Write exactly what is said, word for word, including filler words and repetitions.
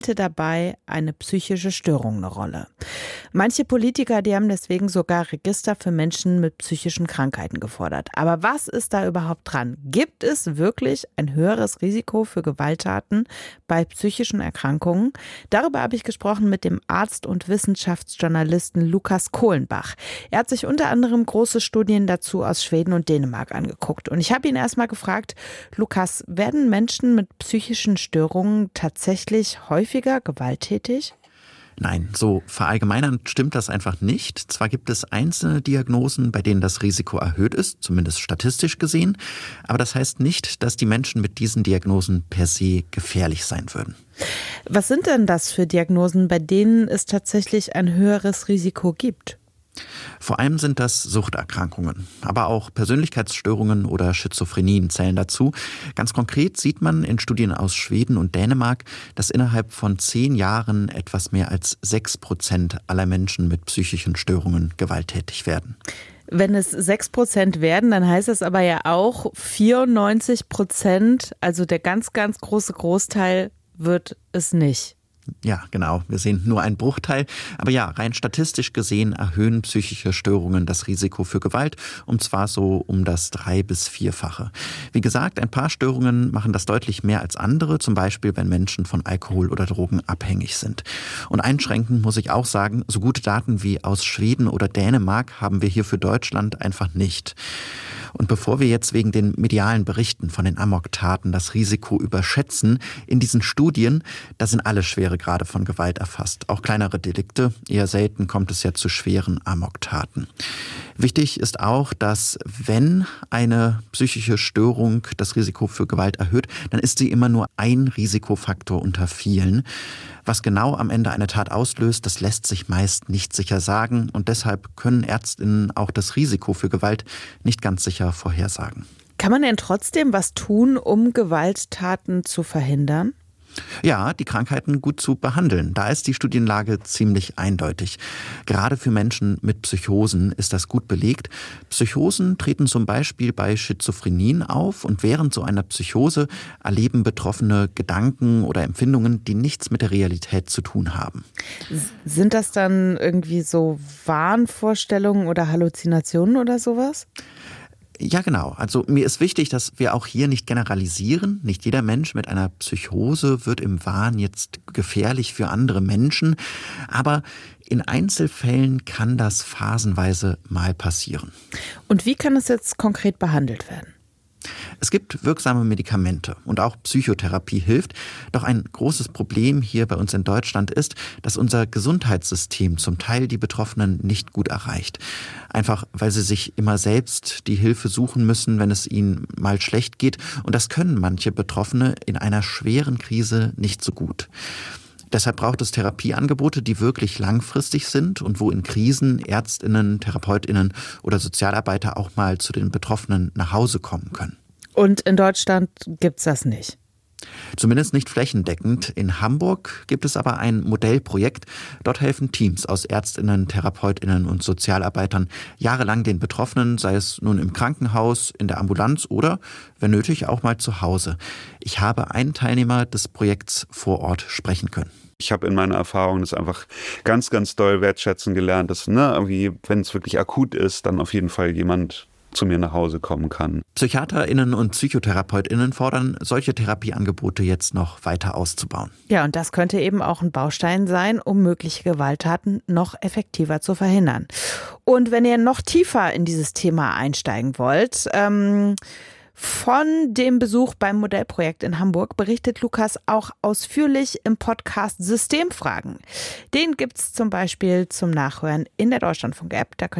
dabei eine psychische Störung eine Rolle. Manche Politiker, die haben deswegen sogar Register für Menschen mit psychischen Krankheiten gefordert. Aber was ist da überhaupt dran? Gibt es wirklich ein höheres Risiko für Gewalttaten bei psychischen Erkrankungen? Darüber habe ich gesprochen mit dem Arzt und Wissenschaftsjournalisten Lukas Kohlenbach. Er hat sich unter anderem große Studien dazu aus Schweden und Dänemark angeguckt. Und ich habe ihn erstmal gefragt, Lukas, werden Menschen mit psychischen Störungen tatsächlich häufiger gewalttätig? Nein, so verallgemeinernd stimmt das einfach nicht. Zwar gibt es einzelne Diagnosen, bei denen das Risiko erhöht ist, zumindest statistisch gesehen, aber das heißt nicht, dass die Menschen mit diesen Diagnosen per se gefährlich sein würden. Was sind denn das für Diagnosen, bei denen es tatsächlich ein höheres Risiko gibt? Vor allem sind das Suchterkrankungen, aber auch Persönlichkeitsstörungen oder Schizophrenien zählen dazu. Ganz konkret sieht man in Studien aus Schweden und Dänemark, dass innerhalb von zehn Jahren etwas mehr als sechs Prozent aller Menschen mit psychischen Störungen gewalttätig werden. Wenn es sechs Prozent werden, dann heißt das aber ja auch vierundneunzig Prozent, also der ganz, ganz große Großteil wird es nicht. Ja, genau. Wir sehen nur einen Bruchteil. Aber ja, rein statistisch gesehen erhöhen psychische Störungen das Risiko für Gewalt, und zwar so um das drei- bis vierfache. Wie gesagt, ein paar Störungen machen das deutlich mehr als andere, zum Beispiel wenn Menschen von Alkohol oder Drogen abhängig sind. Und einschränkend muss ich auch sagen, so gute Daten wie aus Schweden oder Dänemark haben wir hier für Deutschland einfach nicht. Und bevor wir jetzt wegen den medialen Berichten von den Amoktaten das Risiko überschätzen, in diesen Studien, da sind alle Schweregrade von Gewalt erfasst, auch kleinere Delikte. Eher selten kommt es ja zu schweren Amoktaten. Wichtig ist auch, dass wenn eine psychische Störung das Risiko für Gewalt erhöht, dann ist sie immer nur ein Risikofaktor unter vielen. Was genau am Ende eine Tat auslöst, das lässt sich meist nicht sicher sagen, und deshalb können ÄrztInnen auch das Risiko für Gewalt nicht ganz sicher vorhersagen. Kann man denn trotzdem was tun, um Gewalttaten zu verhindern? Ja, die Krankheiten gut zu behandeln. Da ist die Studienlage ziemlich eindeutig. Gerade für Menschen mit Psychosen ist das gut belegt. Psychosen treten zum Beispiel bei Schizophrenien auf, und während so einer Psychose erleben Betroffene Gedanken oder Empfindungen, die nichts mit der Realität zu tun haben. Sind das dann irgendwie so Wahnvorstellungen oder Halluzinationen oder sowas? Ja, genau. Also mir ist wichtig, dass wir auch hier nicht generalisieren. Nicht jeder Mensch mit einer Psychose wird im Wahn jetzt gefährlich für andere Menschen. Aber in Einzelfällen kann das phasenweise mal passieren. Und wie kann es jetzt konkret behandelt werden? Es gibt wirksame Medikamente und auch Psychotherapie hilft. Doch ein großes Problem hier bei uns in Deutschland ist, dass unser Gesundheitssystem zum Teil die Betroffenen nicht gut erreicht. Einfach weil sie sich immer selbst die Hilfe suchen müssen, wenn es ihnen mal schlecht geht. Und das können manche Betroffene in einer schweren Krise nicht so gut. Deshalb braucht es Therapieangebote, die wirklich langfristig sind und wo in Krisen ÄrztInnen, TherapeutInnen oder Sozialarbeiter auch mal zu den Betroffenen nach Hause kommen können. Und in Deutschland gibt's das nicht? Zumindest nicht flächendeckend. In Hamburg gibt es aber ein Modellprojekt. Dort helfen Teams aus ÄrztInnen, TherapeutInnen und Sozialarbeitern jahrelang den Betroffenen, sei es nun im Krankenhaus, in der Ambulanz oder, wenn nötig, auch mal zu Hause. Ich habe einen Teilnehmer des Projekts vor Ort sprechen können. Ich habe in meiner Erfahrung das einfach ganz, ganz doll wertschätzen gelernt, dass, ne, irgendwie, wenn es wirklich akut ist, dann auf jeden Fall jemand zu mir nach Hause kommen kann. PsychiaterInnen und PsychotherapeutInnen fordern, solche Therapieangebote jetzt noch weiter auszubauen. Ja, und das könnte eben auch ein Baustein sein, um mögliche Gewalttaten noch effektiver zu verhindern. Und wenn ihr noch tiefer in dieses Thema einsteigen wollt, ähm, von dem Besuch beim Modellprojekt in Hamburg berichtet Lukas auch ausführlich im Podcast Systemfragen. Den gibt's zum Beispiel zum Nachhören in der Deutschlandfunk-App. Da könnt